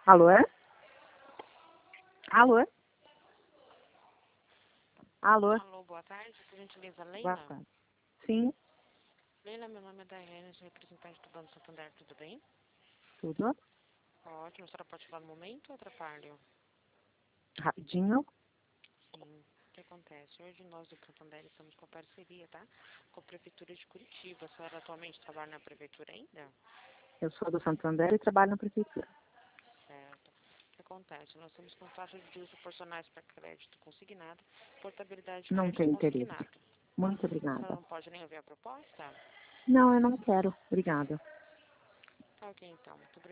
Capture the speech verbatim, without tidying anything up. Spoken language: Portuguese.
Alô? Alô? Alô? Alô, boa tarde. Por gentileza, Boa Leila? tarde. Sim, Leila, meu nome é Daiane, sou representante do Banco Santander, tudo bem? tudo. Ótimo, a senhora pode falar no momento ou atrapalho? Rapidinho. Sim. O que acontece? Hoje nós do Santander estamos com parceria, tá? Com a Prefeitura de Curitiba. A senhora atualmente trabalha na Prefeitura ainda? Eu sou do Santander e trabalho na prefeitura. Certo. O que acontece? Nós temos contratos de uso personais para crédito consignado, portabilidade de Não crédito tenho interesse. consignado. Muito A senhora obrigada. não pode nem ouvir a proposta? Não, eu não quero. Obrigada. Tá ok, então. Muito obrigada.